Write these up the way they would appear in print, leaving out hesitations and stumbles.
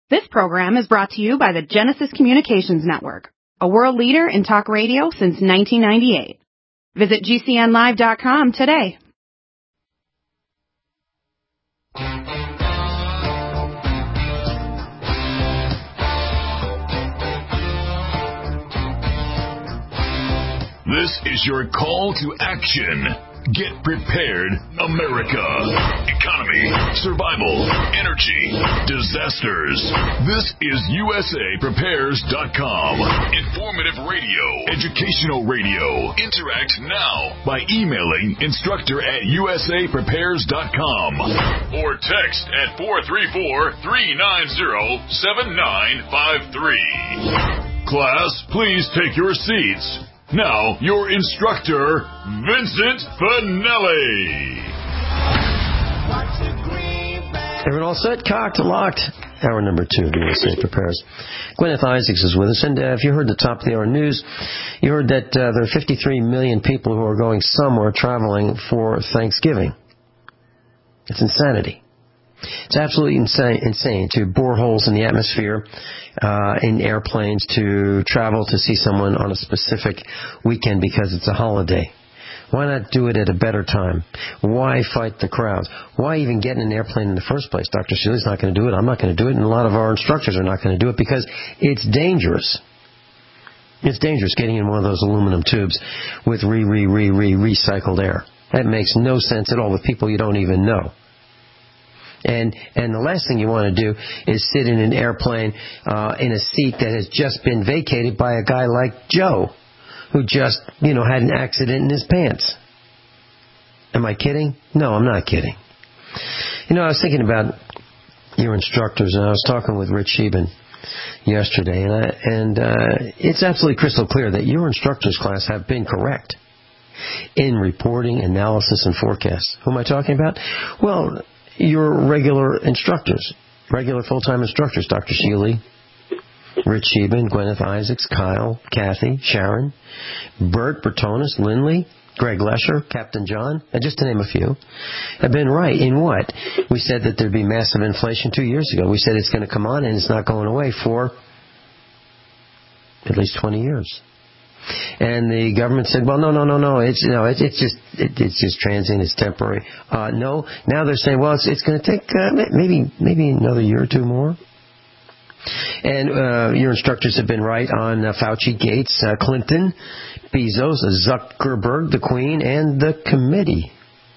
This program is brought to you by the Genesis Communications Network, a world leader in talk radio since 1998. Visit GCNlive.com today. This is your call to action. Get prepared, America. Economy, survival, energy, disasters. This is USAPrepares.com. Informative radio, educational radio. Interact now by emailing instructor@USAPrepares.com or text at 434-390-7953. Class, please take your seats. Now, your instructor, Vincent Finelli. Everyone all set? Cocked, locked. Hour number 2 of USA Prepares. Gwyneth Isaacs is with us. And if you heard the top of the hour news, you heard that there are 53 million people who are going somewhere traveling for Thanksgiving. It's insanity. It's absolutely insane to bore holes in the atmosphere in airplanes to travel to see someone on a specific weekend because it's a holiday. Why not do it at a better time? Why fight the crowds? Why even get in an airplane in the first place? Dr. Shealy's not going to do it. I'm not going to do it. And a lot of our instructors are not going to do it because it's dangerous. It's dangerous getting in one of those aluminum tubes with recycled air. That makes no sense at all with people you don't even know. And the last thing you want to do is sit in an airplane in a seat that has just been vacated by a guy like Joe, who just, had an accident in his pants. Am I kidding? No, I'm not kidding. I was thinking about your instructors, and I was talking with Rich Sheben yesterday, and it's absolutely crystal clear that your instructors class have been correct in reporting, analysis, and forecasts. Who am I talking about? Well, your regular instructors, regular full-time instructors, Dr. Shealy, Rich Sheben, Gwyneth Isaacs, Kyle, Kathy, Sharon, Bert, Bertonis, Lindley, Greg Lesher, Captain John, and just to name a few, have been right in what? We said that there'd be massive inflation 2 years ago. We said it's going to come on and it's not going away for at least 20 years. And the government said, well, no, it's just transient, it's temporary. No, now they're saying, well, it's going to take maybe another year or two more. And your instructors have been right on Fauci, Gates, Clinton, Bezos, Zuckerberg, the Queen, and the committee.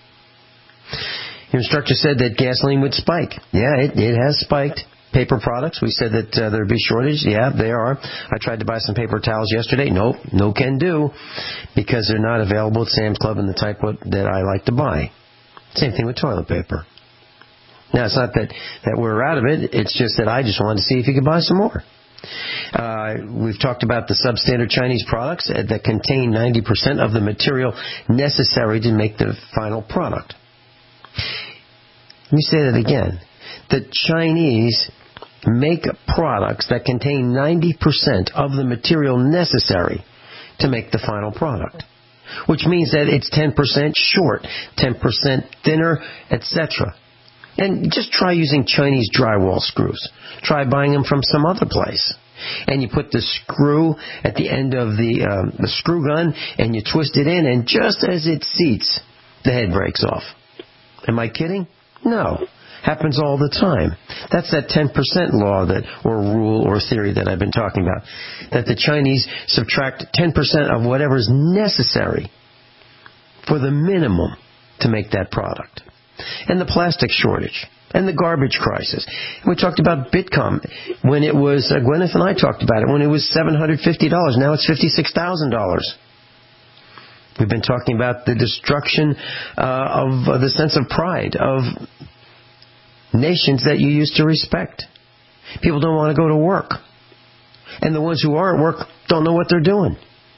Your instructor said that gasoline would spike. Yeah, it has spiked. Paper products, we said that there'd be shortage. Yeah, they are. I tried to buy some paper towels yesterday. Nope, no can do, because they're not available at Sam's Club in the type that I like to buy. Same thing with toilet paper. Now, it's not that we're out of it. It's just that I just wanted to see if you could buy some more. We've talked about the substandard Chinese products that contain 90% of the material necessary to make the final product. Let me say that again. The Chinese make products that contain 90% of the material necessary to make the final product, which means that it's 10% short, 10% thinner, etc. And just try using Chinese drywall screws. Try buying them from some other place. And you put the screw at the end of the screw gun, and you twist it in, and just as it seats, the head breaks off. Am I kidding? No. Happens all the time. That's that 10% law or rule or theory that I've been talking about. That the Chinese subtract 10% of whatever is necessary for the minimum to make that product. And the plastic shortage. And the garbage crisis. We talked about Bitcom when it was, Gwyneth and I talked about it, when it was $750. Now it's $56,000. We've been talking about the destruction of the sense of pride of nations that you used to respect. People don't want to go to work. And the ones who are at work don't know what they're doing.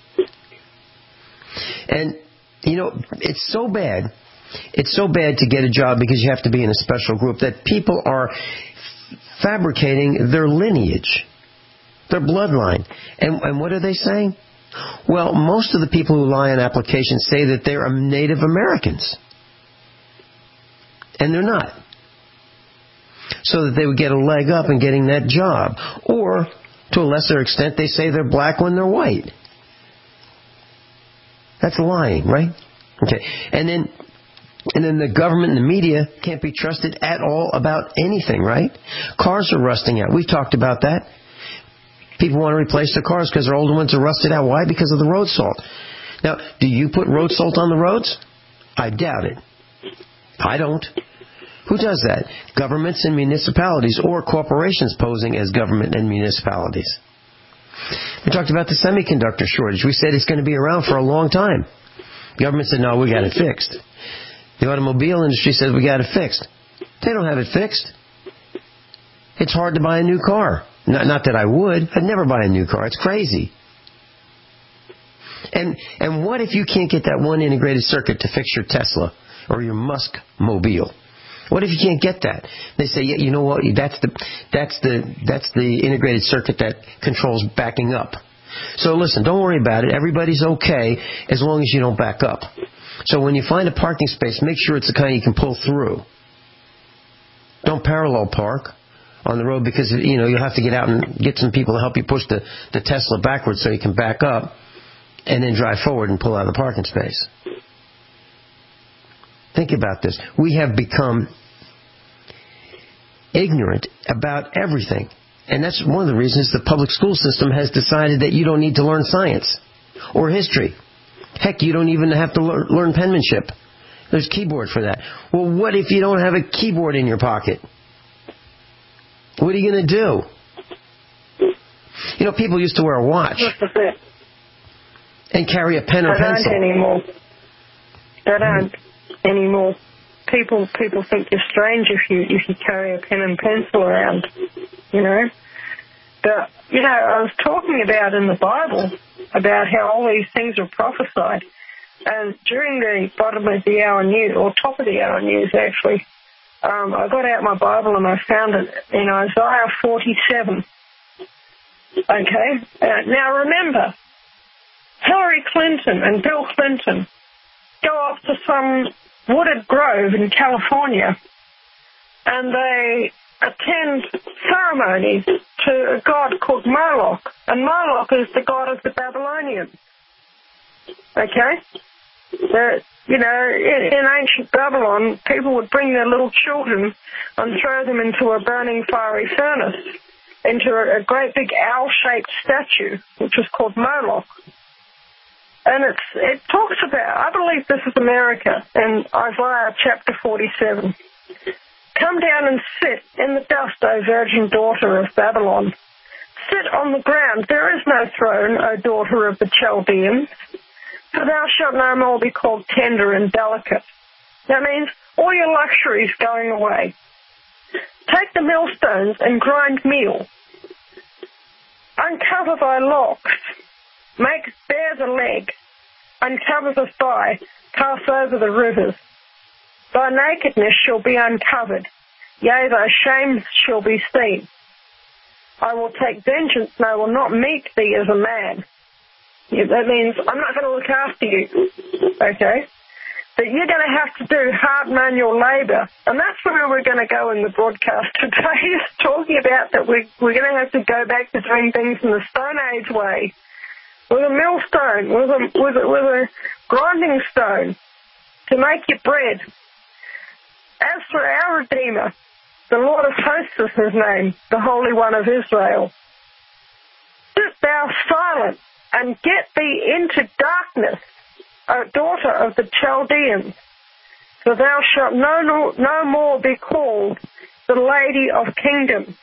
And, it's so bad. It's so bad to get a job because you have to be in a special group that people are fabricating their lineage, their bloodline. And what are they saying? Well, most of the people who lie on applications say that they're Native Americans. And they're not. so that they would get a leg up in getting that job. Or, to a lesser extent, they say they're black when they're white. That's lying, right? Okay. And then the government and the media can't be trusted at all about anything, right? Cars are rusting out. We've talked about that. People want to replace their cars because their older ones are rusted out. Why? Because of the road salt. Now, do you put road salt on the roads? I doubt it. I don't. Who does that? Governments and municipalities, or corporations posing as government and municipalities. We talked about the semiconductor shortage. We said it's going to be around for a long time. The government said, no, we got it fixed. The automobile industry said, we got it fixed. They don't have it fixed. It's hard to buy a new car. Not that I would. I'd never buy a new car. It's crazy. And what if you can't get that one integrated circuit to fix your Tesla or your Musk mobile? What if you can't get that? They say, yeah, you know what? That's the integrated circuit that controls backing up. So listen, don't worry about it. Everybody's okay as long as you don't back up. So when you find a parking space, make sure it's the kind you can pull through. Don't parallel park on the road because, you'll have to get out and get some people to help you push the Tesla backwards so you can back up and then drive forward and pull out of the parking space. Think about this. We have become ignorant about everything. And that's one of the reasons the public school system has decided that you don't need to learn science or history. Heck, you don't even have to learn penmanship. There's a keyboard for that. Well, what if you don't have a keyboard in your pocket? What are you going to do? People used to wear a watch and carry a pen or pencil. They don't anymore. People think you're strange if you carry a pen and pencil around, But, I was talking about in the Bible about how all these things are prophesied. And during the bottom of the hour news, or top of the hour news actually, I got out my Bible and I found it in Isaiah 47. Okay? Now remember, Hillary Clinton and Bill Clinton go off to some wooded grove in California and they attend ceremonies to a god called Moloch. And Moloch is the god of the Babylonians. Okay? In ancient Babylon, people would bring their little children and throw them into a burning fiery furnace, into a great big owl-shaped statue, which was called Moloch. And it talks about, I believe this is America, in Isaiah chapter 47. Come down and sit in the dust, O virgin daughter of Babylon. Sit on the ground. There is no throne, O daughter of the Chaldeans. For thou shalt no more be called tender and delicate. That means all your luxuries going away. Take the millstones and grind meal. Uncover thy locks. Make bare the leg. Uncover the thigh. Pass over the rivers. Thy nakedness shall be uncovered. Yea, thy shame shall be seen. I will take vengeance, and I will not meet thee as a man. Yeah, that means I'm not going to look after you, okay? But you're going to have to do hard manual labour. And that's where we're going to go in the broadcast today, is talking about that we're going to have to go back to doing things in the Stone Age way, with a millstone, with a grinding stone to make your bread. As for our Redeemer, the Lord of hosts is his name, the Holy One of Israel. Sit thou silent, and get thee into darkness, O daughter of the Chaldeans, for thou shalt no more be called the Lady of Kingdoms.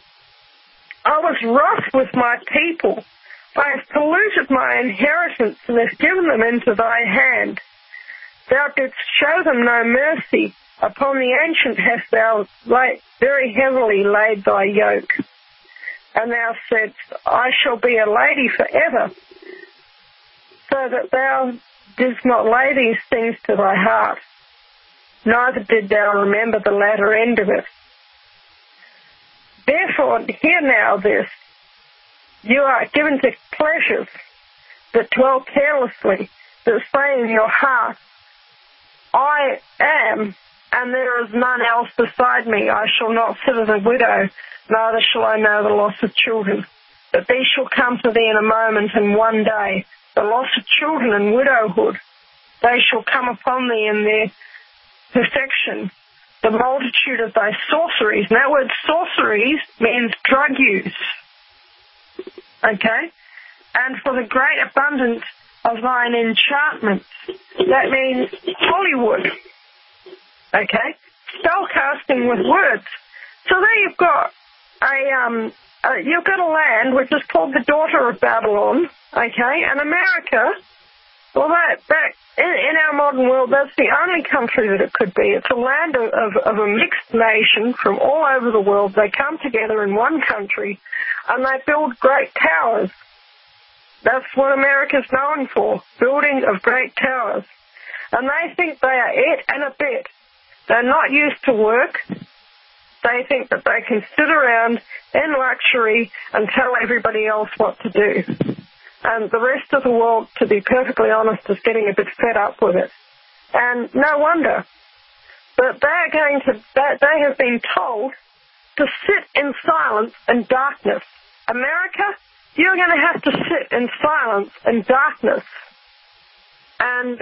I was wroth with my people. I have polluted my inheritance and have given them into thy hand. Thou didst show them no mercy. Upon the ancient hast thou very heavily laid thy yoke. And thou saidst, I shall be a lady forever, so that thou didst not lay these things to thy heart, neither did thou remember the latter end of it. Therefore, hear now this, you are given to pleasures that dwell carelessly, that say in your heart, I am and there is none else beside me. I shall not sit as a widow, neither shall I know the loss of children. But these shall come to thee in a moment, and one day, the loss of children and widowhood. They shall come upon thee in their perfection, the multitude of thy sorceries. And that word sorceries means drug use. Okay? And for the great abundance of thine enchantments. That means Hollywood. Okay? Spellcasting with words. So there you've got a land which is called the daughter of Babylon. Okay? And America, well, that in our modern world, that's the only country that it could be. It's a land of a mixed nation from all over the world. They come together in one country, and they build great towers. That's what America's known for, building of great towers. And they think they are it and a bit. They're not used to work. They think that they can sit around in luxury and tell everybody else what to do. And the rest of the world, to be perfectly honest, is getting a bit fed up with it. And no wonder. But they have been told to sit in silence and darkness. America, you're going to have to sit in silence and darkness. And,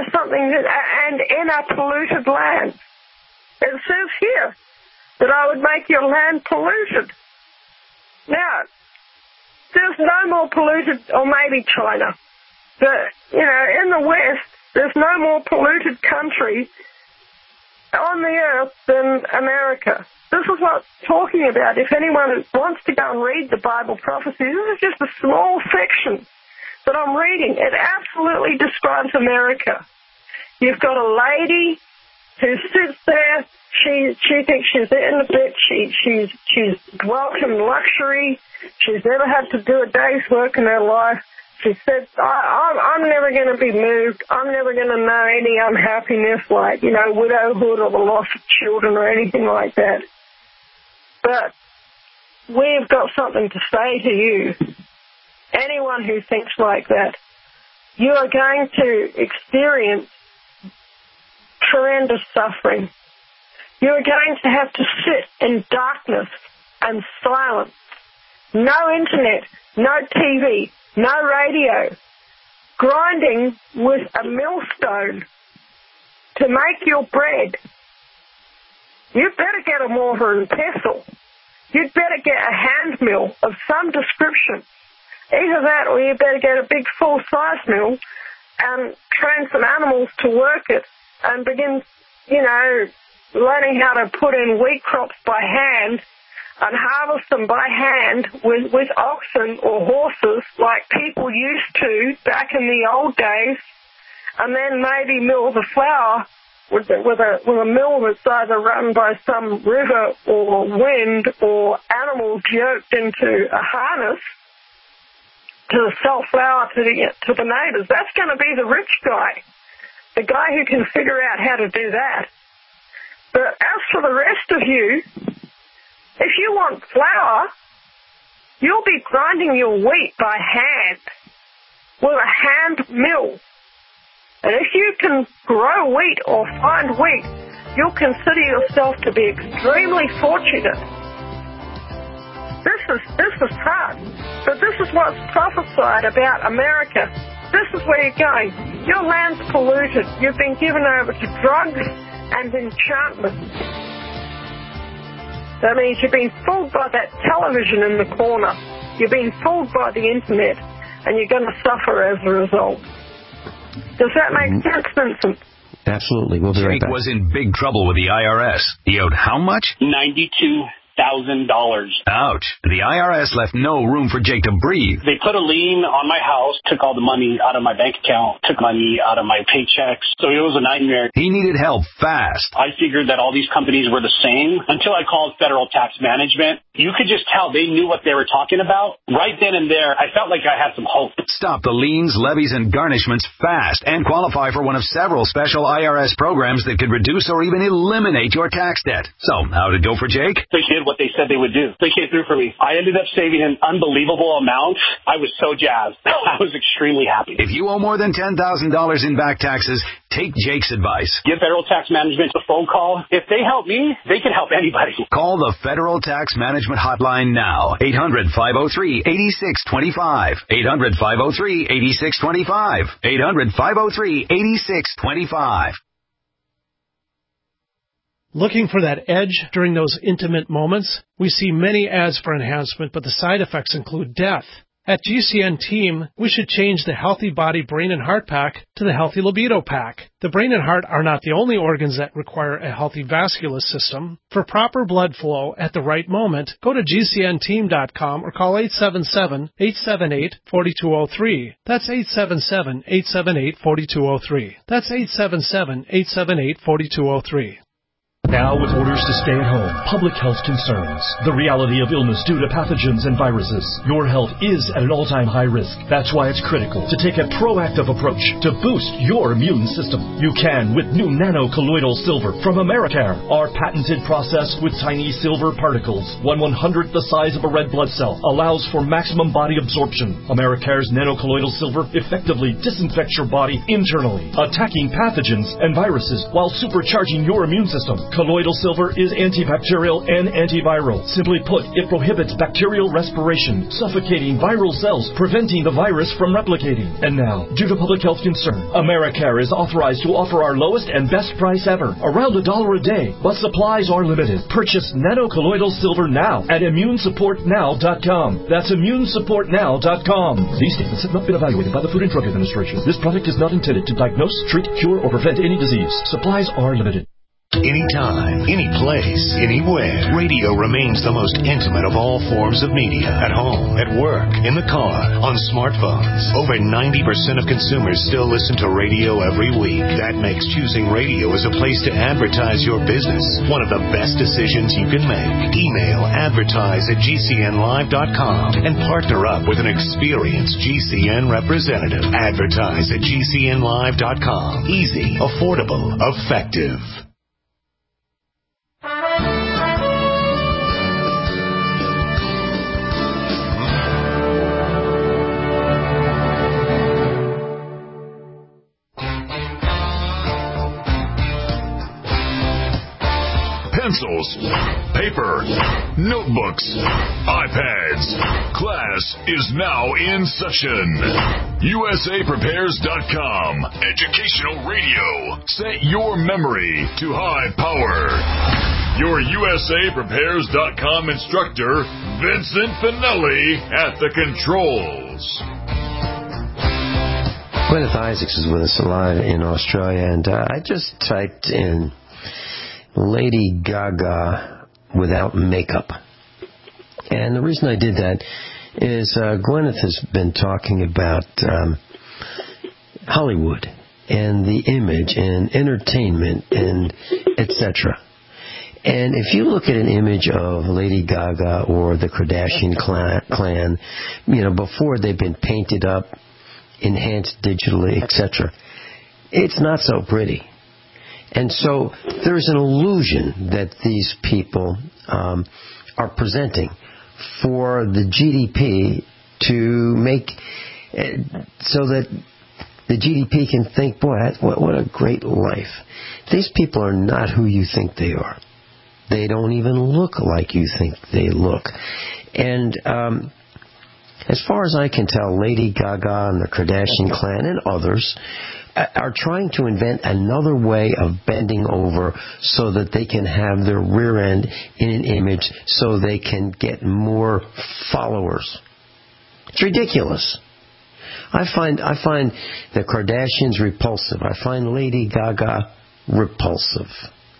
and in a polluted land. It says here that I would make your land polluted. Now, there's no more polluted, or maybe China. But, in the West, there's no more polluted country on the earth than America. This is what I'm talking about. If anyone wants to go and read the Bible prophecy, this is just a small section that I'm reading. It absolutely describes America. You've got a lady who sits there. She thinks she's in a bit. She's welcomed luxury. She's never had to do a day's work in her life. She said, I'm never going to be moved. I'm never going to know any unhappiness like, widowhood or the loss of children or anything like that. But we've got something to say to you. Anyone who thinks like that, you are going to experience tremendous suffering. You are going to have to sit in darkness and silence. No internet, no TV, no radio. Grinding with a millstone to make your bread. You better get a mortar and pestle. You'd better get a hand mill of some description. Either that or you better get a big full-size mill and train some animals to work it and begin, learning how to put in wheat crops by hand and harvest them by hand with oxen or horses like people used to back in the old days, and then maybe mill the flour with a mill that's either run by some river or wind or animals yoked into a harness to sell flour to the neighbours. That's going to be the rich guy, the guy who can figure out how to do that. But as for the rest of you, if you want flour, you'll be grinding your wheat by hand with a hand mill. And if you can grow wheat or find wheat, you'll consider yourself to be extremely fortunate. This is hard, but this is what's prophesied about America. This is where you're going. Your land's polluted. You've been given over to drugs and enchantment. That means you've been fooled by that television in the corner. You've been fooled by the internet, and you're going to suffer as a result. Does that make sense, Vincent? Absolutely. We'll be right back. Jake was in big trouble with the IRS. He owed how much? $92,000. Ouch. The IRS left no room for Jake to breathe. They put a lien on my house, took all the money out of my bank account, took money out of my paychecks. So it was a nightmare. He needed help fast. I figured that all these companies were the same until I called Federal Tax Management. You could just tell they knew what they were talking about. Right then and there, I felt like I had some hope. Stop the liens, levies, and garnishments fast and qualify for one of several special IRS programs that could reduce or even eliminate your tax debt. So, how'd it go for Jake? They did what they said they would do. They came through for me. I ended up saving an unbelievable amount. I was so jazzed. I was extremely happy. If you owe more than $10,000 in back taxes, take Jake's advice. Give Federal Tax Management a phone call. If they help me, they can help anybody. Call the Federal Tax Management Hotline now. 800-503-8625. 800-503-8625. 800-503-8625. Looking for that edge during those intimate moments? We see many ads for enhancement, but the side effects include death. At GCN Team, we should change the Healthy Body Brain and Heart Pack to the Healthy Libido Pack. The brain and heart are not the only organs that require a healthy vascular system. For proper blood flow at the right moment, go to GCNteam.com or call 877-878-4203. That's 877-878-4203. That's 877-878-4203. Now with orders to stay at home, public health concerns, the reality of illness due to pathogens and viruses, your health is at an all-time high risk. That's why it's critical to take a proactive approach to boost your immune system. You can with new nano-colloidal silver from Americare. Our patented process with tiny silver particles, 1/100th the size of a red blood cell, allows for maximum body absorption. Americare's nano-colloidal silver effectively disinfects your body internally, attacking pathogens and viruses while supercharging your immune system. Colloidal silver is antibacterial and antiviral. Simply put, it prohibits bacterial respiration, suffocating viral cells, preventing the virus from replicating. And now, due to public health concern, Americare is authorized to offer our lowest and best price ever, around $1 a day, but supplies are limited. Purchase nano-colloidal silver now at immunesupportnow.com. That's immunesupportnow.com. These statements have not been evaluated by the Food and Drug Administration. This product is not intended to diagnose, treat, cure, or prevent any disease. Supplies are limited. Anytime, any place, anywhere, radio remains the most intimate of all forms of media. At home, at work, in the car, on smartphones. Over 90% of consumers still listen to radio every week. That makes choosing radio as a place to advertise your business one of the best decisions you can make. Email advertise@gcnlive.com and partner up with an experienced GCN representative. Advertise at gcnlive.com. Easy, affordable, effective. Pencils, paper, notebooks, iPads. Class is now in session. USAPrepares.com. Educational radio. Set your memory to high power. Your USAPrepares.com instructor, Vincent Finelli, at the controls. Gwyneth Isaacs is with us live in Australia, and I just typed in Lady Gaga without makeup. And the reason I did that is Gwyneth has been talking about Hollywood and the image and entertainment and etc. And if you look at an image of Lady Gaga or the Kardashian clan, before they've been painted up, enhanced digitally, etc., it's not so pretty. And so there's an illusion that these people are presenting for the GDP to make so that the GDP can think, boy, what a great life. These people are not who you think they are. They don't even look like you think they look. And as far as I can tell, Lady Gaga and the Kardashian clan and others are trying to invent another way of bending over so that they can have their rear end in an image so they can get more followers. It's ridiculous. I find the Kardashians repulsive. I find Lady Gaga repulsive.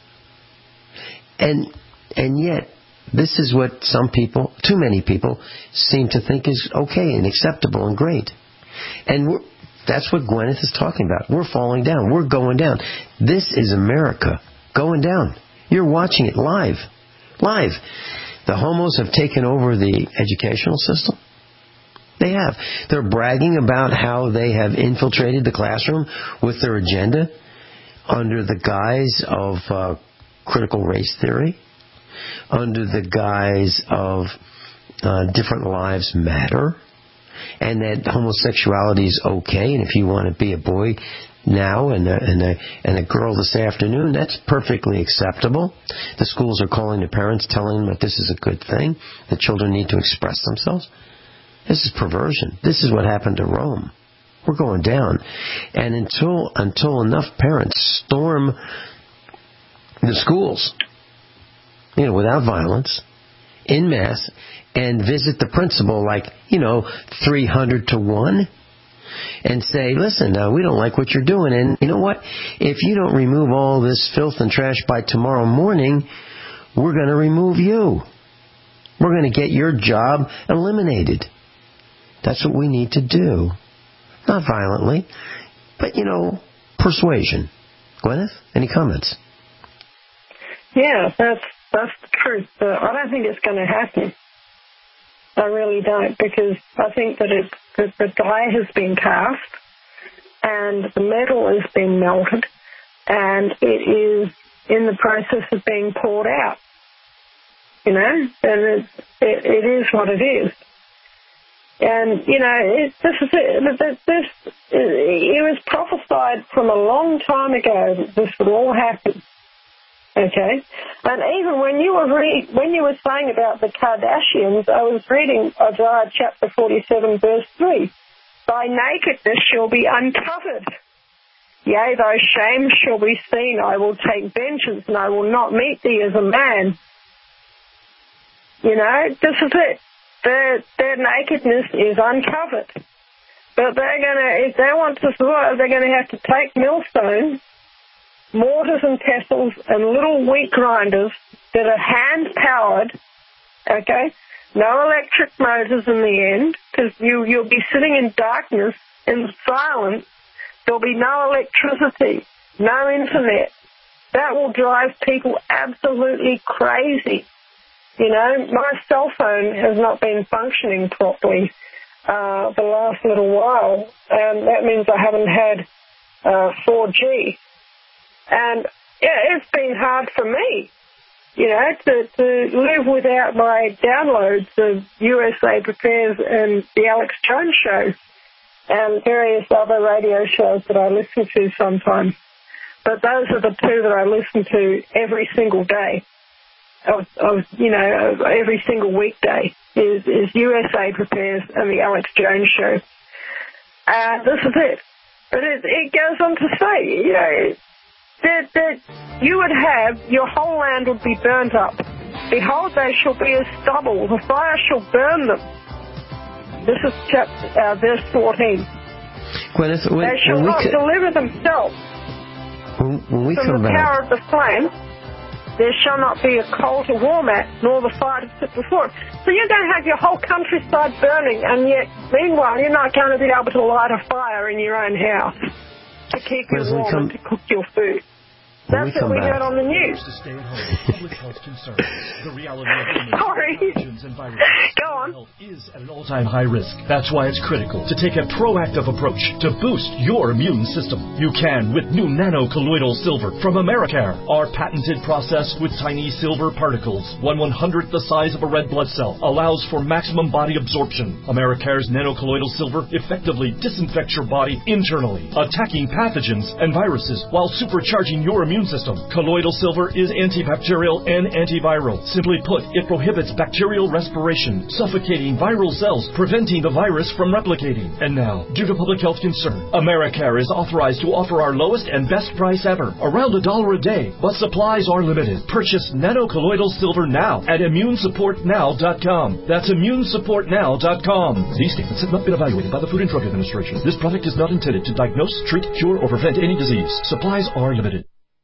And yet, this is what some people, too many people, seem to think is okay and acceptable and great. And that's what Gwyneth is talking about. We're falling down. We're going down. This is America going down. You're watching it live. Live. The homos have taken over the educational system. They have. They're bragging about how they have infiltrated the classroom with their agenda under the guise of critical race theory. under the guise of different lives matter, and that homosexuality is okay, and if you want to be a boy now and a girl this afternoon, that's perfectly acceptable. The schools are calling the parents, telling them that this is a good thing. The children need to express themselves. This is perversion. This is what happened to Rome. We're going down. And until enough parents storm the schools, without violence, en masse, and visit the principal 300 to 1, and say, listen, we don't like what you're doing, and you know what? If you don't remove all this filth and trash by tomorrow morning, we're going to remove you. We're going to get your job eliminated. That's what we need to do. Not violently, but, persuasion. Gwyneth, any comments? Yeah, that's the truth. I don't think it's going to happen. I really don't, because I think that the die has been cast and the metal has been melted and it is in the process of being poured out. And it is what it is. And, this is it. It was prophesied from a long time ago that this would all happen. Okay? And even when you were saying about the Kardashians, I was reading Isaiah chapter 47, verse 3. Thy nakedness shall be uncovered. Yea, thy shame shall be seen. I will take vengeance, and I will not meet thee as a man. This is it. Their nakedness is uncovered. But if they want to survive, they're going to have to take millstones, mortars and pestles, and little wheat grinders that are hand-powered, okay? No electric motors in the end, because you'll be sitting in darkness, in silence. There'll be no electricity, no internet. That will drive people absolutely crazy. My cell phone has not been functioning properly the last little while, and that means I haven't had 4G. And, it's been hard for me, to live without my downloads of USA Prepares and the Alex Jones Show and various other radio shows that I listen to sometimes. But those are the two that I listen to every single day. Every single weekday is USA Prepares and the Alex Jones Show. This is it. But it goes on to say, that you would have, your whole land would be burnt up. Behold, they shall be as stubble. The fire shall burn them. This is verse 14. Gwyneth, they shall not deliver themselves when we from the power of the flame. There shall not be a coal to warm at, nor the fire to sit before it. So you're going to have your whole countryside burning, and yet, meanwhile, you're not going to be able to light a fire in your own house to keep you warm and to cook your food. That's what we heard on the news. Sorry. Go on. Health is at an all-time high risk. That's why it's critical to take a proactive approach to boost your immune system. You can with new nano-colloidal silver from Americare. Our patented process with tiny silver particles, 1/100th the size of a red blood cell, allows for maximum body absorption. Americare's nano-colloidal silver effectively disinfects your body internally, attacking pathogens and viruses while supercharging your immune system. Colloidal silver is antibacterial and antiviral. Simply put, it prohibits bacterial respiration, suffocating viral cells, preventing the virus from replicating. And now, due to public health concern, Americare is authorized to offer our lowest and best price ever, around $1 a day, but supplies are limited. Purchase nano-colloidal silver now at immunesupportnow.com. That's immunesupportnow.com. These statements have not been evaluated by the Food and Drug Administration. This product is not intended to diagnose, treat, cure, or prevent any disease. Supplies are limited.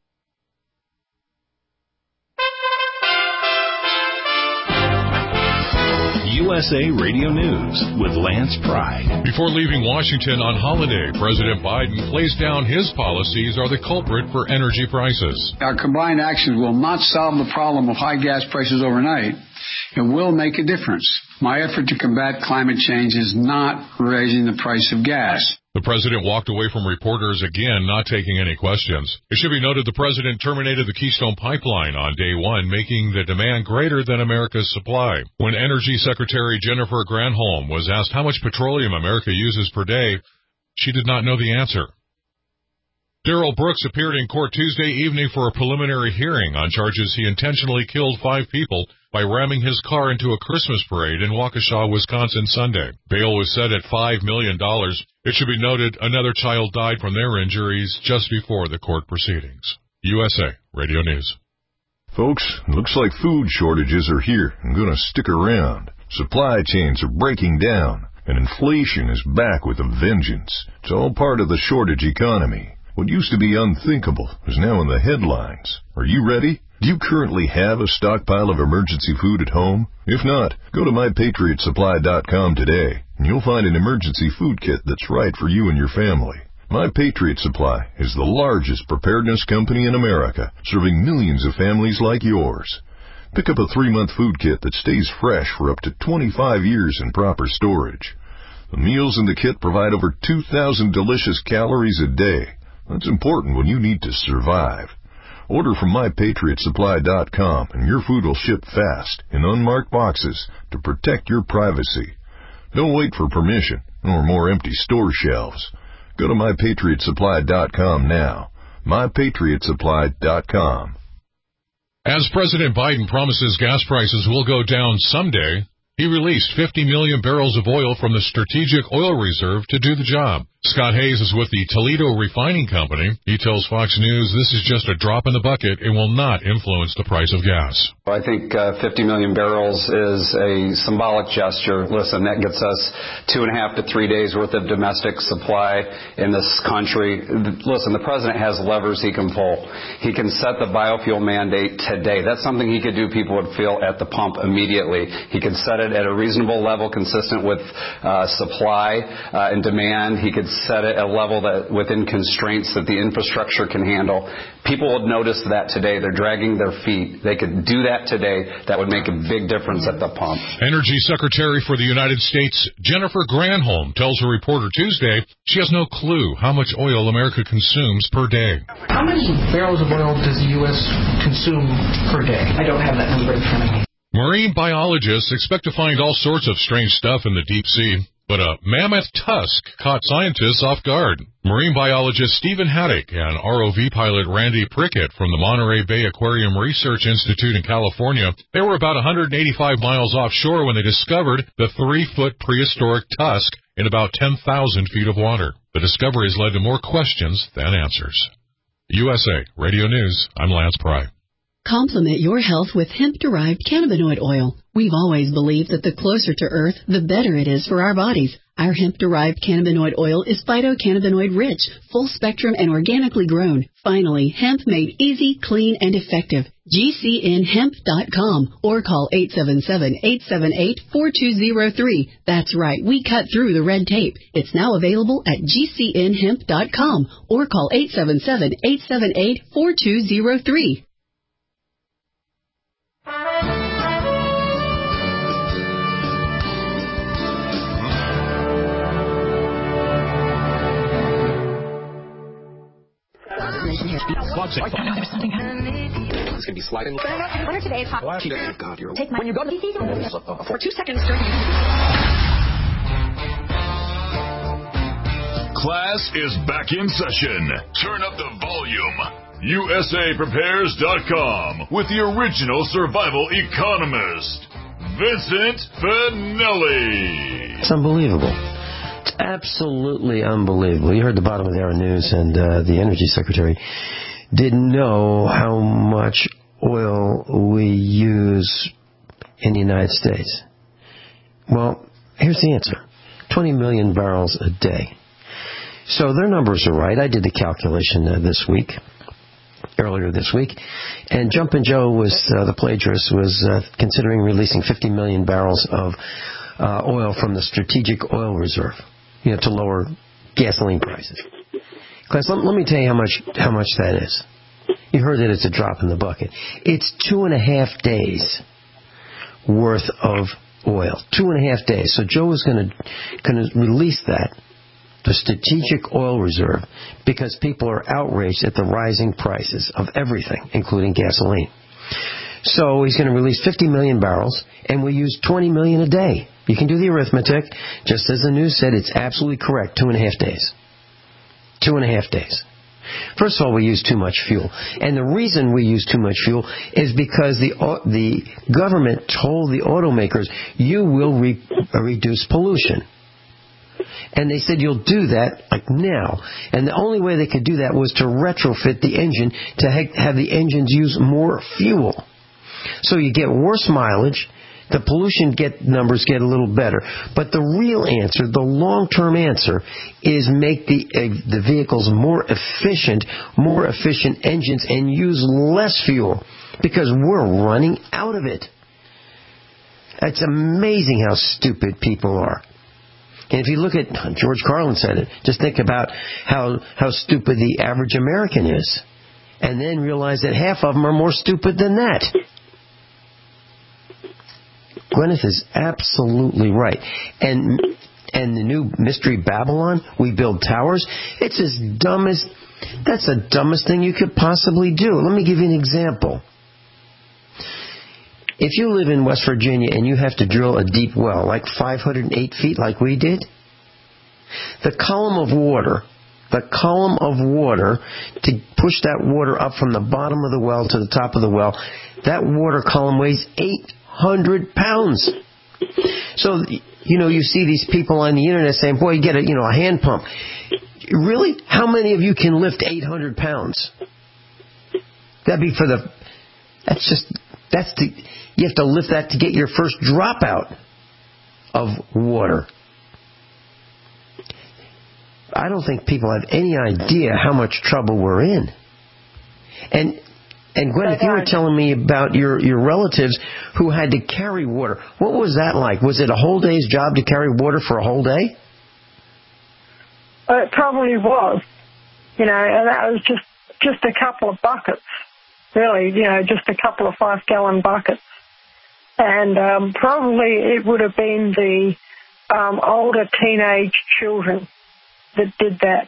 USA Radio News with Lance Pride. Before leaving Washington on holiday, President Biden placed down his policies are the culprit for energy prices. Our combined actions will not solve the problem of high gas prices overnight. It will make a difference. My effort to combat climate change is not raising the price of gas. The president walked away from reporters again, not taking any questions. It should be noted the president terminated the Keystone Pipeline on day one, making the demand greater than America's supply. When Energy Secretary Jennifer Granholm was asked how much petroleum America uses per day, she did not know the answer. Darrell Brooks appeared in court Tuesday evening for a preliminary hearing on charges he intentionally killed 5 people by ramming his car into a Christmas parade in Waukesha, Wisconsin Sunday. Bail was set at $5 million. It should be noted another child died from their injuries just before the court proceedings. USA Radio News. Folks, looks like food shortages are here and going to stick around. Supply chains are breaking down, and inflation is back with a vengeance. It's all part of the shortage economy. What used to be unthinkable is now in the headlines. Are you ready? Do you currently have a stockpile of emergency food at home? If not, go to MyPatriotSupply.com today, and you'll find an emergency food kit that's right for you and your family. My Patriot Supply is the largest preparedness company in America, serving millions of families like yours. Pick up a 3-month food kit that stays fresh for up to 25 years in proper storage. The meals in the kit provide over 2,000 delicious calories a day. That's important when you need to survive. Order from MyPatriotSupply.com and your food will ship fast in unmarked boxes to protect your privacy. Don't wait for permission or more empty store shelves. Go to MyPatriotSupply.com now. MyPatriotSupply.com. As President Biden promises gas prices will go down someday, he released 50 million barrels of oil from the Strategic Oil Reserve to do the job. Scott Hayes is with the Toledo Refining Company. He tells Fox News this is just a drop in the bucket and will not influence the price of gas. I think 50 million barrels is a symbolic gesture. Listen, that gets us 2.5 to 3 days worth of domestic supply in this country. Listen, the president has levers he can pull. He can set the biofuel mandate today. That's something he could do. People would feel at the pump immediately. He could set it at a reasonable level consistent with supply and demand. He could set it at a level that within constraints that the infrastructure can handle. People would notice that today. They're dragging their feet. They could do that today. That would make a big difference at the pump. Energy Secretary for the United States, Jennifer Granholm, tells a reporter Tuesday she has no clue how much oil America consumes per day. How many barrels of oil does the U.S. consume per day? I don't have that number in front of me. Marine biologists expect to find all sorts of strange stuff in the deep sea. But a mammoth tusk caught scientists off guard. Marine biologist Stephen Haddock and ROV pilot Randy Prickett from the Monterey Bay Aquarium Research Institute in California, they were about 185 miles offshore when they discovered the 3-foot prehistoric tusk in about 10,000 feet of water. The discovery has led to more questions than answers. USA Radio News, I'm Lance Pry. Complement your health with hemp-derived cannabinoid oil. We've always believed that the closer to Earth, the better it is for our bodies. Our hemp-derived cannabinoid oil is phytocannabinoid-rich, full-spectrum, and organically grown. Finally, hemp made easy, clean, and effective. GCNhemp.com or call 877-878-4203. That's right, we cut through the red tape. It's now available at GCNhemp.com or call 877-878-4203. It's gonna be sliding. What are today's hot? God, you're take my when you go to for 2 seconds during Class is back in session. Turn up the volume. USAPrepares.com with the original survival economist, Vincent Finelli. It's unbelievable. It's absolutely unbelievable. You heard the bottom of the hour news, and the Energy Secretary didn't know how much oil we use in the United States. Well, here's the answer. 20 million barrels a day. So their numbers are right. I did the calculation earlier this week, and Jumpin' Joe the plagiarist, was considering releasing 50 million barrels of oil from the Strategic Oil Reserve, to lower gasoline prices. Class, let me tell you how much that is. You heard that it's a drop in the bucket. It's 2.5 days worth of oil. 2.5 days. So Joe is going to release that the strategic oil reserve, because people are outraged at the rising prices of everything, including gasoline. So he's going to release 50 million barrels, and we use 20 million a day. You can do the arithmetic. Just as the news said, it's absolutely correct. 2.5 days. 2.5 days. First of all, we use too much fuel. And the reason we use too much fuel is because the government told the automakers, you will reduce pollution. And they said, you'll do that like now. And the only way they could do that was to retrofit the engine to have the engines use more fuel. So you get worse mileage. The pollution numbers get a little better. But the real answer, the long-term answer, is make the vehicles more efficient engines, and use less fuel, because we're running out of it. It's amazing how stupid people are. And if you look at, George Carlin said it, just think about how stupid the average American is. And then realize that half of them are more stupid than that. Gwyneth is absolutely right. And the new Mystery Babylon, we build towers, that's the dumbest thing you could possibly do. Let me give you an example. If you live in West Virginia and you have to drill a deep well, like 508 feet like we did, the column of water to push that water up from the bottom of the well to the top of the well, that water column weighs 800 pounds. So, you see these people on the internet saying, boy, you get a hand pump. Really? How many of you can lift 800 pounds? You have to lift that to get your first drop out of water. I don't think people have any idea how much trouble we're in. And Gwyneth, you were telling me about your relatives who had to carry water. What was that like? Was it a whole day's job to carry water for a whole day? It probably was. And that was just a couple of buckets, really, just a couple of 5-gallon buckets. And probably it would have been the older teenage children that did that,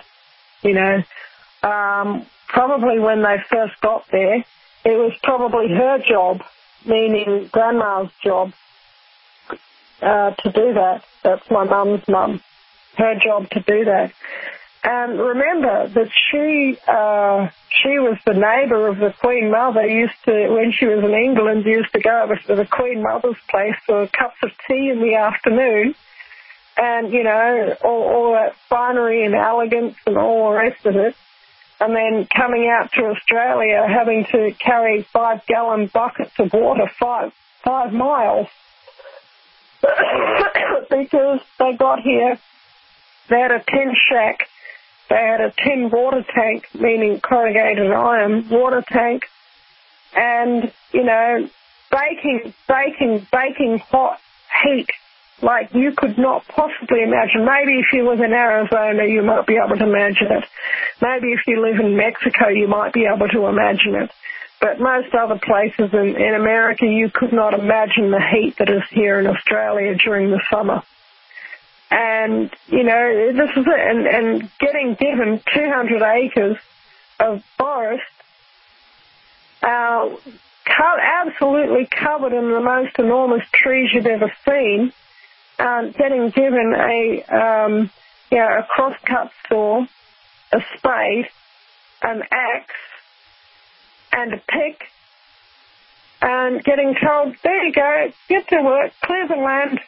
Probably when they first got there, it was probably her job, meaning Grandma's job, to do that. That's my mum's mum. Her job to do that. And remember that she was the neighbour of the Queen Mother, when she was in England, used to go over to the Queen Mother's place for cups of tea in the afternoon. And, all that finery and elegance and all the rest of it. And then coming out to Australia, having to carry 5-gallon buckets of water 5 miles. Because they got here, they had a tin shack, they had a tin water tank, meaning corrugated iron water tank, and, baking hot heat like you could not possibly imagine. Maybe if you live in Arizona, you might be able to imagine it. Maybe if you live in Mexico, you might be able to imagine it. But most other places in America, you could not imagine the heat that is here in Australia during the summer. And, this is it. And getting given 200 acres of forest, absolutely covered in the most enormous trees you've ever seen, getting given a crosscut saw, a spade, an axe, and a pick, and getting told, there you go, get to work, clear the land.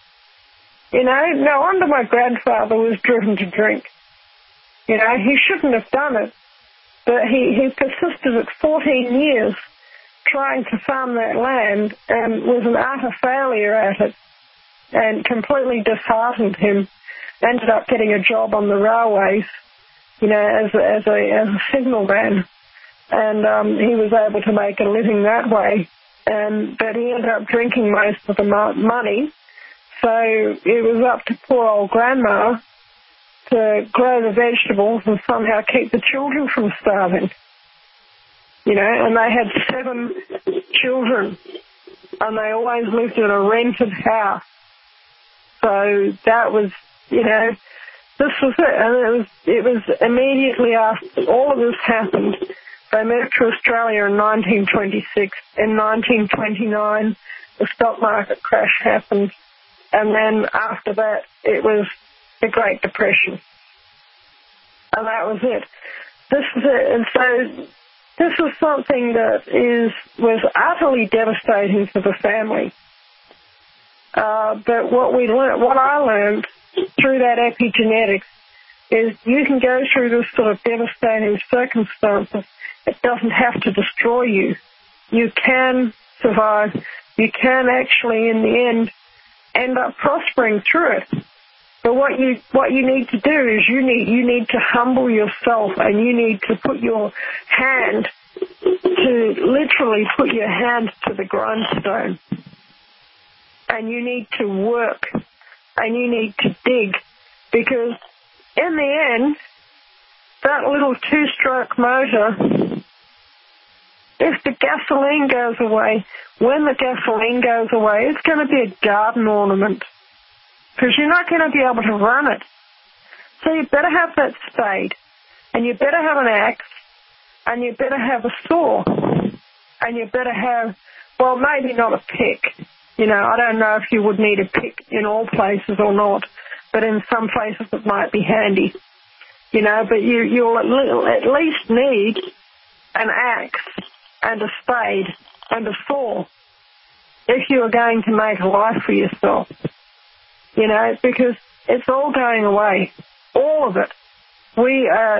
No wonder my grandfather was driven to drink. He shouldn't have done it, but he persisted at 14 years trying to farm that land and was an utter failure at it and completely disheartened him. Ended up getting a job on the railways, as a signalman. And he was able to make a living that way. But he ended up drinking most of the money. So it was up to poor old Grandma to grow the vegetables and somehow keep the children from starving. And they had 7 children, and they always lived in a rented house. So that was, this was it. And it was immediately after all of this happened. They moved to Australia in 1926. In 1929, the stock market crash happened. And then after that, it was the Great Depression. And that was it. This is it. And so this was something that was utterly devastating for the family. But what I learned through that epigenetics is you can go through this sort of devastating circumstances. It doesn't have to destroy you. You can survive. You can actually, in the end up prospering through it. But what you need to do is you need to humble yourself, and you need to put your hand to the grindstone. And you need to work, and you need to dig, because in the end, that little two-stroke motor, if the gasoline goes away, when the gasoline goes away, it's going to be a garden ornament, because you're not going to be able to run it. So you better have that spade, and you better have an axe, and you better have a saw, and you better have, well, maybe not a pick. You know, I don't know if you would need a pick in all places or not, but in some places it might be handy. You know, but you'll at least need an axe and a spade and a saw if you are going to make a life for yourself. You know, because it's all going away, all of it. We are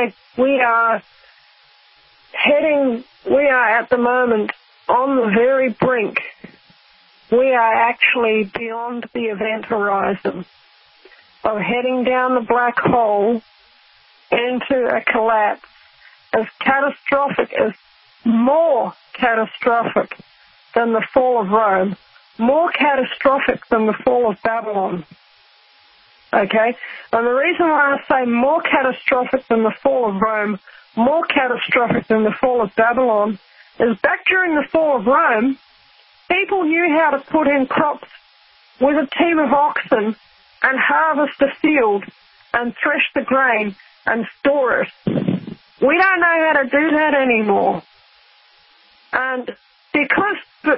at the moment on the very brink. We are actually beyond the event horizon of heading down the black hole into a collapse as catastrophic, as more catastrophic than the fall of Rome, more catastrophic than the fall of Babylon. Okay? And the reason why I say more catastrophic than the fall of Rome, more catastrophic than the fall of Babylon, is back during the fall of Rome, people knew how to put in crops with a team of oxen and harvest a field and thresh the grain and store it. We don't know how to do that anymore. And because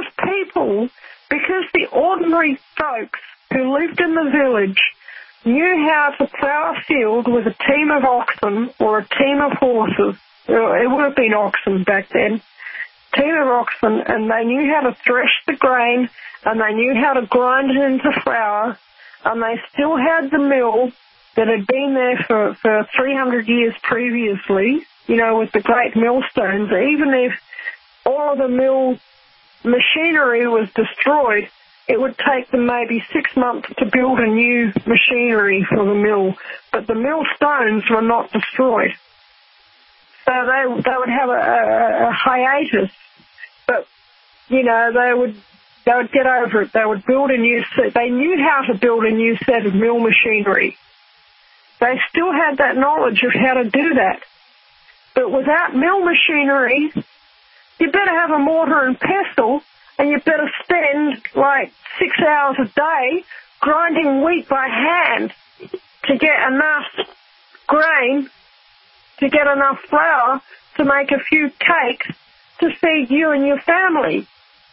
the ordinary folks who lived in the village knew how to plow a field with a team of oxen or a team of horses, it would have been oxen back then, team of oxen, and they knew how to thresh the grain, and they knew how to grind it into flour, and they still had the mill that had been there for 300 years previously, you know, with the great millstones. Even if all of the mill machinery was destroyed, it would take them maybe 6 months to build a new machinery for the mill, but the millstones were not destroyed. So they would have a hiatus, but, you know, they would get over it. They would build a new set. They knew how to build a new set of mill machinery. They still had that knowledge of how to do that. But without mill machinery, you better have a mortar and pestle, and you better spend like 6 hours a day grinding wheat by hand to get enough grain, to get enough flour to make a few cakes to feed you and your family.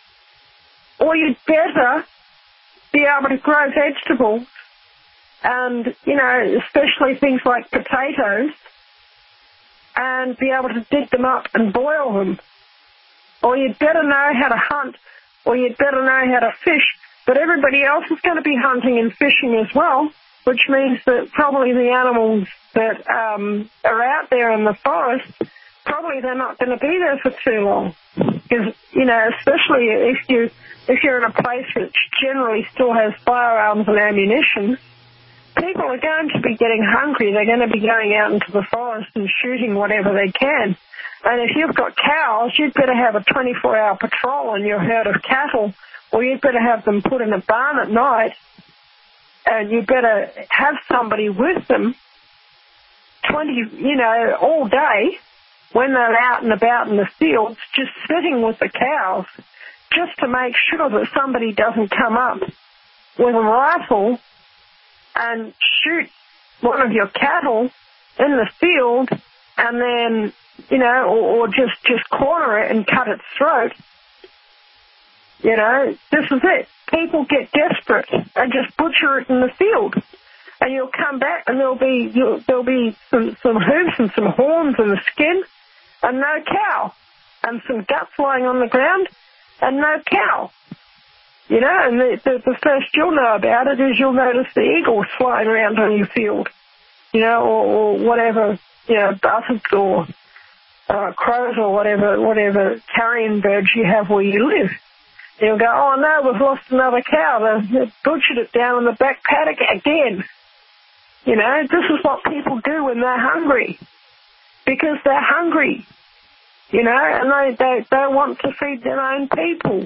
Or you'd better be able to grow vegetables and, you know, especially things like potatoes, and be able to dig them up and boil them. Or you'd better know how to hunt, or you'd better know how to fish, but everybody else is going to be hunting and fishing as well, which means that probably the animals that are out there in the forest, probably they're not going to be there for too long. Because, you know, especially if you're in a place which generally still has firearms and ammunition, people are going to be getting hungry. They're going to be going out into the forest and shooting whatever they can. And if you've got cows, you'd better have a 24-hour patrol on your herd of cattle, or you'd better have them put in a barn at night, and you better have somebody with them all day when they're out and about in the fields, just sitting with the cows, just to make sure that somebody doesn't come up with a rifle and shoot one of your cattle in the field and then, you know, or just corner it and cut its throat. You know, this is it. People get desperate and just butcher it in the field. And you'll come back and there'll be some hooves and some horns in the skin and no cow. And some guts lying on the ground and no cow. You know, and the first you'll know about it is you'll notice the eagles flying around on your field. You know, or whatever, you know, buzzards or crows or whatever carrion birds you have where you live. You'll go, oh no, we've lost another cow. They've butchered it down in the back paddock again. You know, this is what people do when they're hungry. Because they're hungry. You know, and they want to feed their own people.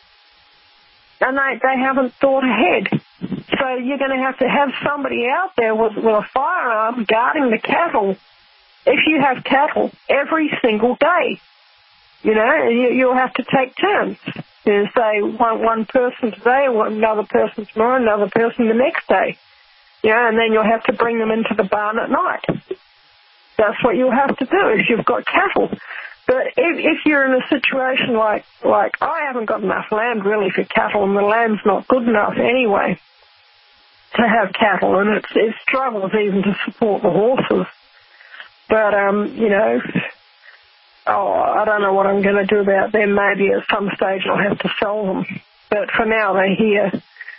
And they haven't thought ahead. So you're going to have somebody out there with a firearm guarding the cattle. If you have cattle every single day, you know, you'll have to take turns. You know, say one person today, another person tomorrow, another person the next day. You know, and then you'll have to bring them into the barn at night. That's what you'll have to do if you've got cattle. But if you're in a situation like I haven't got enough land really for cattle, and the land's not good enough anyway to have cattle, and it struggles even to support the horses. But, you know, I don't know what I'm going to do about them. Maybe at some stage I'll have to sell them. But for now, they're here.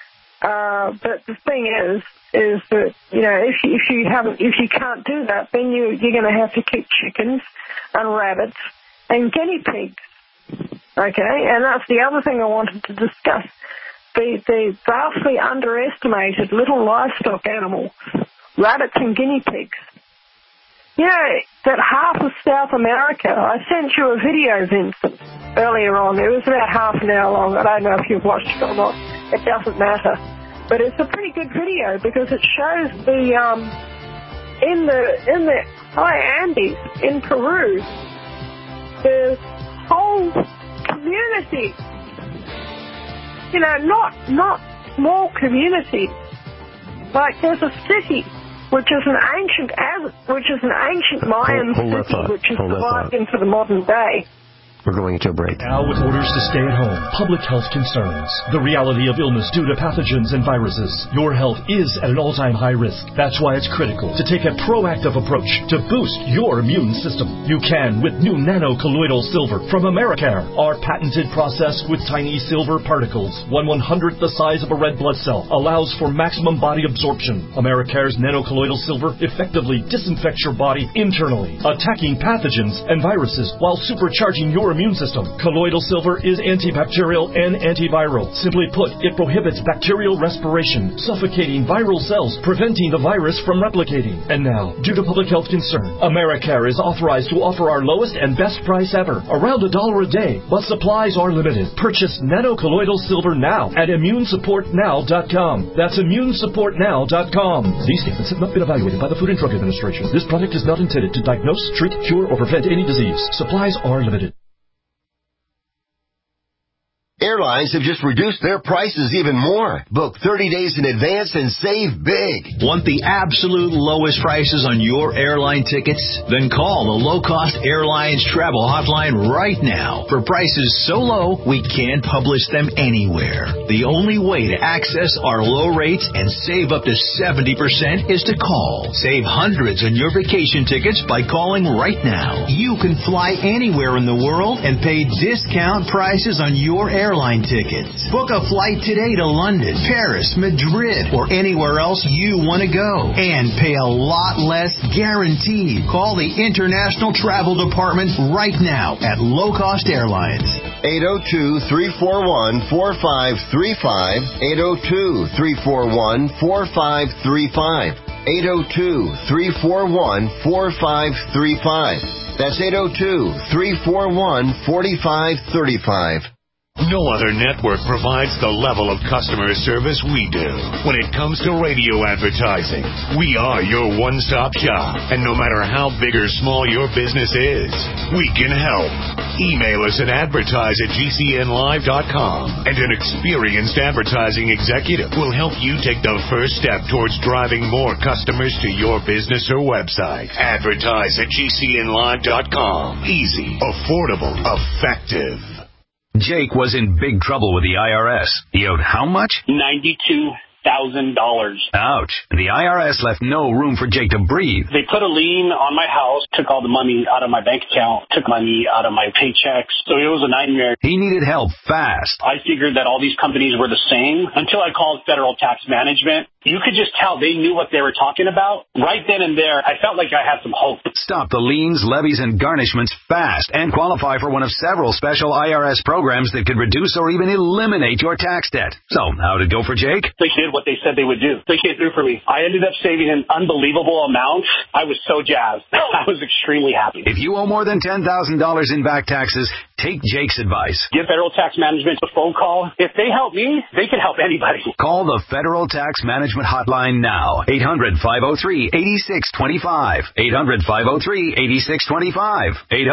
But the thing is that, you know, if you can't do that, then you're going to have to keep chickens and rabbits and guinea pigs. Okay, and that's the other thing I wanted to discuss. The vastly underestimated little livestock animals, rabbits and guinea pigs. You know, that half of South America, I sent you a video, Vincent, earlier on. It was about half an hour long. I don't know if you've watched it or not. It doesn't matter. But it's a pretty good video because it shows in the high Andes in Peru, there's whole communities. You know, not small communities. Like there's a city which is an ancient Mayan city which has survived into the modern day. We're going into a break. Now with orders to stay at home, public health concerns, the reality of illness due to pathogens and viruses, your health is at an all-time high risk. That's why it's critical to take a proactive approach to boost your immune system. You can with new nano-colloidal silver from Americare. Our patented process with tiny silver particles, 1/100th the size of a red blood cell, allows for maximum body absorption. Americare's nano-colloidal silver effectively disinfects your body internally, attacking pathogens and viruses while supercharging your immune system. Colloidal silver is antibacterial and antiviral. Simply put, it prohibits bacterial respiration, suffocating viral cells, preventing the virus from replicating. And now, due to public health concern, Americare is authorized to offer our lowest and best price ever, around $1 a day, but supplies are limited. Purchase nano-colloidal silver now at immunesupportnow.com. That's immunesupportnow.com. These statements have not been evaluated by the Food and Drug Administration. This product is not intended to diagnose, treat, cure, or prevent any disease. Supplies are limited. Airlines have just reduced their prices even more. Book 30 days in advance and save big. Want the absolute lowest prices on your airline tickets? Then call the Low Cost Airlines Travel Hotline right now. For prices so low, we can't publish them anywhere. The only way to access our low rates and save up to 70% is to call. Save hundreds on your vacation tickets by calling right now. You can fly anywhere in the world and pay discount prices on your airline tickets. Book a flight today to London, Paris, Madrid, or anywhere else you want to go. And pay a lot less guaranteed. Call the International Travel Department right now at Low Cost Airlines. 802-341-4535. 802-341-4535. 802-341-4535. That's 802-341-4535. No other network provides the level of customer service we do. When it comes to radio advertising, we are your one-stop shop. And no matter how big or small your business is, we can help. Email us at advertise@gcnlive.com, and an experienced advertising executive will help you take the first step towards driving more customers to your business or website. Advertise@gcnlive.com. Easy, affordable, effective. Jake was in big trouble with the IRS. He owed how much? $92,000. Ouch. The IRS left no room for Jake to breathe. They put a lien on my house, took all the money out of my bank account, took money out of my paychecks. So it was a nightmare. He needed help fast. I figured that all these companies were the same until I called Federal Tax Management. You could just tell they knew what they were talking about. Right then and there, I felt like I had some hope. Stop the liens, levies, and garnishments fast and qualify for one of several special IRS programs that could reduce or even eliminate your tax debt. So, how'd it go for Jake? They did what they said they would do. They came through for me. I ended up saving an unbelievable amount. I was so jazzed. I was extremely happy. If you owe more than $10,000 in back taxes, take Jake's advice. Give Federal Tax Management a phone call. If they help me, they can help anybody. Call the Federal Tax Management Hotline now. 800-503-8625. 800-503-8625.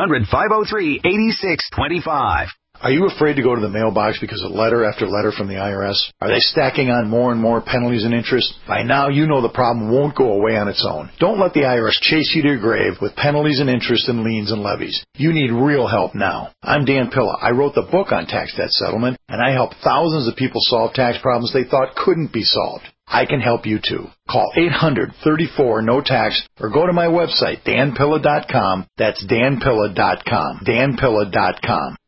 800-503-8625. Are you afraid to go to the mailbox because of letter after letter from the IRS? Are they stacking on more and more penalties and interest? By now, you know the problem won't go away on its own. Don't let the IRS chase you to your grave with penalties and interest and liens and levies. You need real help now. I'm Dan Pilla. I wrote the book on tax debt settlement, and I help thousands of people solve tax problems they thought couldn't be solved. I can help you too. Call 800-34-NO-TAX or go to my website, danpilla.com. That's danpilla.com. danpilla.com.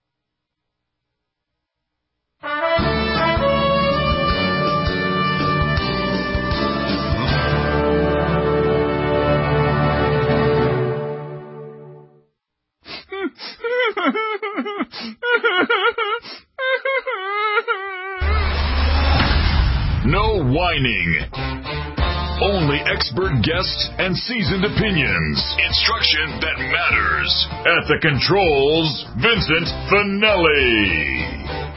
No whining. Only expert guests and seasoned opinions. Instruction that matters. At the controls, Vincent Finelli.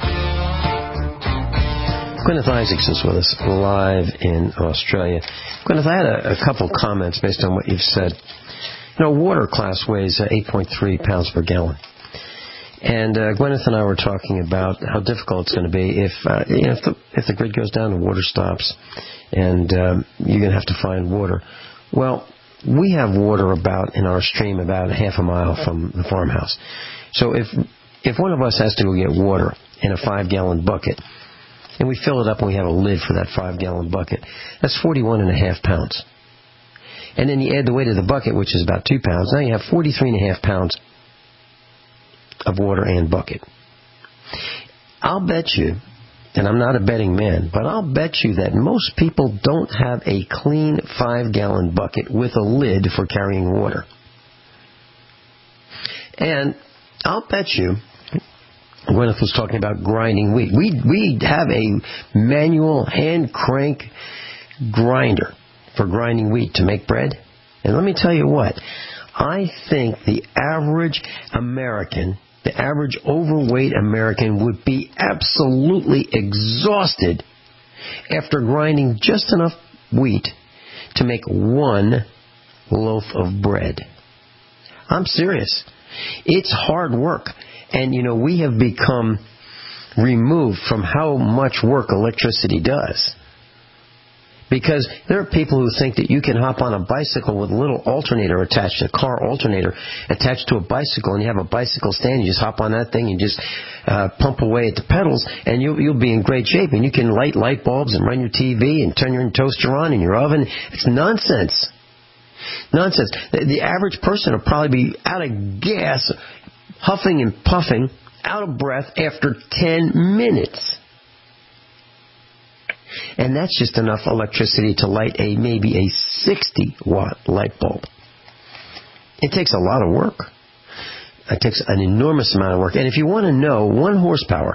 Gwyneth Isaacson's with us live in Australia. Gwyneth, I had a couple comments based on what you've said. You know, water class weighs 8.3 pounds per gallon. And Gwyneth and I were talking about how difficult it's going to be if the grid goes down, the water stops, and you're going to have to find water. Well, we have water in our stream about half a mile from the farmhouse. So if one of us has to go get water in a 5-gallon bucket, and we fill it up and we have a lid for that 5-gallon bucket, that's 41.5 pounds. And then you add the weight of the bucket, which is about 2 pounds. Now you have 43.5 pounds of water and bucket. I'll bet you, and I'm not a betting man, but I'll bet you that most people don't have a clean 5-gallon bucket with a lid for carrying water. And I'll bet you, Gwyneth was talking about grinding wheat. We have a manual hand crank grinder for grinding wheat to make bread. And let me tell you what, I think the average American, the average overweight American would be absolutely exhausted after grinding just enough wheat to make one loaf of bread. I'm serious. It's hard work. And, you know, we have become removed from how much work electricity does. Because there are people who think that you can hop on a bicycle with a little alternator attached, a car alternator attached to a bicycle, and you have a bicycle stand, you just hop on that thing and just pump away at the pedals, and you'll be in great shape. And you can light light bulbs and run your TV and turn your toaster on in your oven. It's nonsense. Nonsense. The average person will probably be out of gas, huffing and puffing, out of breath after 10 minutes. And that's just enough electricity to light maybe a 60-watt light bulb. It takes a lot of work. It takes an enormous amount of work. And if you want to know, 1 horsepower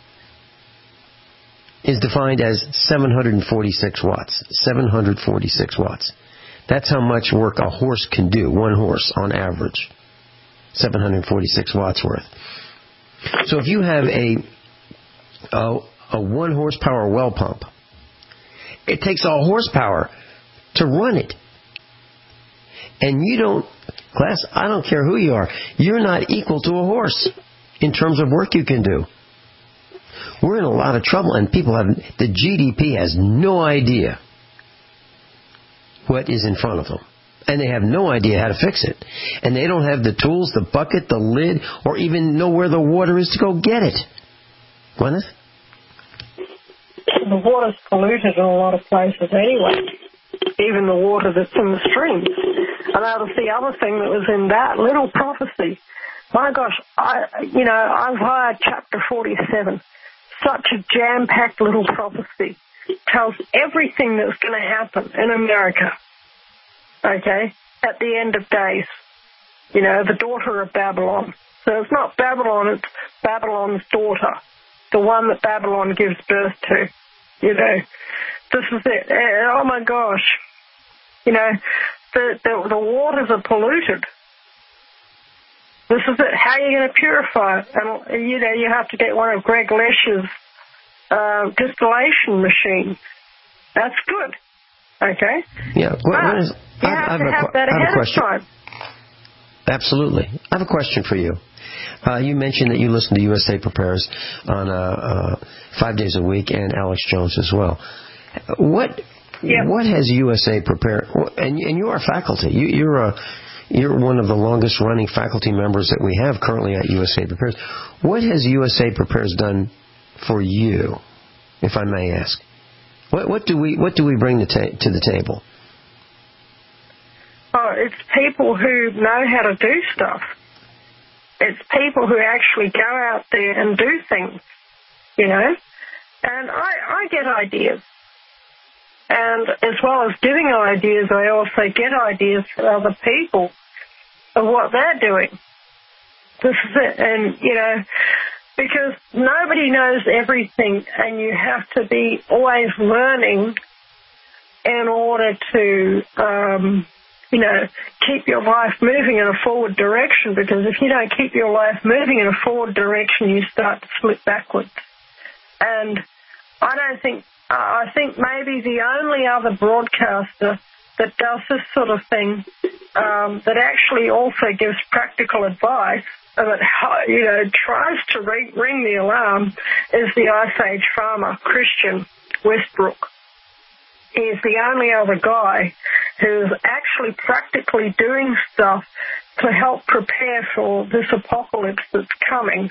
is defined as 746 watts. 746 watts. That's how much work a horse can do, 1 horse on average. 746 watts worth. So if you have a a 1 horsepower well pump. It takes all horsepower to run it. And you don't, class, I don't care who you are, you're not equal to a horse in terms of work you can do. We're in a lot of trouble, and the GDP has no idea what is in front of them. And they have no idea how to fix it. And they don't have the tools, the bucket, the lid, or even know where the water is to go get it. Gwyneth? The water's polluted in a lot of places anyway, even the water that's in the streams. And that was the other thing that was in that little prophecy. My gosh, I've hired chapter 47. Such a jam-packed little prophecy. Tells everything that's going to happen in America, okay, at the end of days. The daughter of Babylon. So it's not Babylon, it's Babylon's daughter, the one that Babylon gives birth to. This is it. Oh, my gosh. The waters are polluted. This is it. How are you going to purify it? And, you have to get one of Greg Lesch's distillation machines. That's good. Okay? Yeah. You have to have that ahead of time. Absolutely. I have a question for you. You mentioned that you listen to USA Prepares on 5 days a week, and Alex Jones as well. What has USA Prepare? And you are faculty. You're one of the longest running faculty members that we have currently at USA Prepares. What has USA Prepares done for you, if I may ask? What do we bring to the table? Oh, it's people who know how to do stuff. It's people who actually go out there and do things, And I get ideas. And as well as giving ideas, I also get ideas from other people of what they're doing. This is it. And, because nobody knows everything, and you have to be always learning in order to, keep your life moving in a forward direction, because if you don't keep your life moving in a forward direction, you start to slip backwards. And I think maybe the only other broadcaster that does this sort of thing, that actually also gives practical advice, that, tries to ring the alarm, is the Ice Age farmer, Christian Westbrook. He's the only other guy who's actually practically doing stuff to help prepare for this apocalypse that's coming.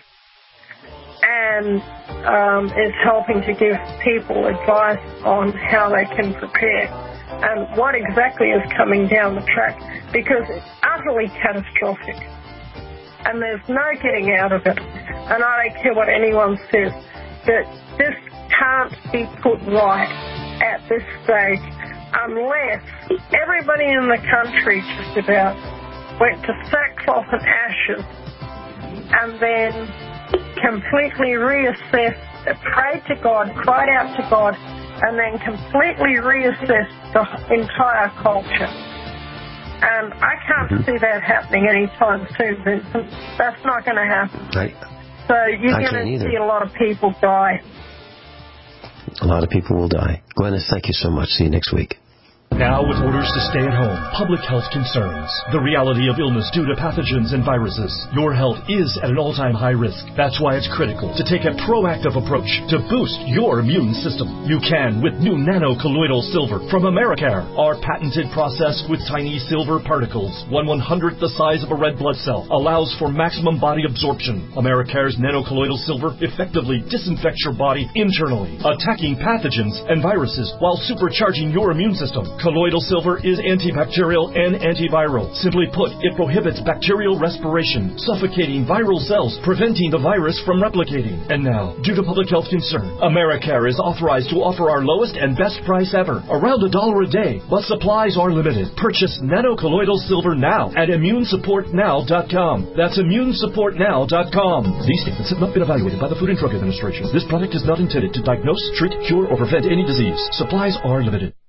And it's helping to give people advice on how they can prepare and what exactly is coming down the track, because it's utterly catastrophic. And there's no getting out of it. And I don't care what anyone says, that this can't be put right at this stage unless everybody in the country just about went to sackcloth and ashes and then completely reassessed, prayed to God, cried out to God, and then completely reassessed the entire culture. And I can't see that happening anytime soon, Vincent. That's not going to happen. So you're going to see a lot of people die. A lot of people will die. Glennis, thank you so much. See you next week. Now with orders to stay at home, public health concerns, the reality of illness due to pathogens and viruses, your health is at an all-time high risk. That's why it's critical to take a proactive approach to boost your immune system. You can with new nano-colloidal silver from Americare. Our patented process with tiny silver particles, 1/100th the size of a red blood cell, allows for maximum body absorption. Americare's nano-colloidal silver effectively disinfects your body internally, attacking pathogens and viruses while supercharging your immune system. Colloidal silver is antibacterial and antiviral. Simply put, it prohibits bacterial respiration, suffocating viral cells, preventing the virus from replicating. And now, due to public health concern, Americare is authorized to offer our lowest and best price ever, around $1 a day, but supplies are limited. Purchase nano-colloidal silver now at immunesupportnow.com. That's immunesupportnow.com. These statements have not been evaluated by the Food and Drug Administration. This product is not intended to diagnose, treat, cure, or prevent any disease. Supplies are limited.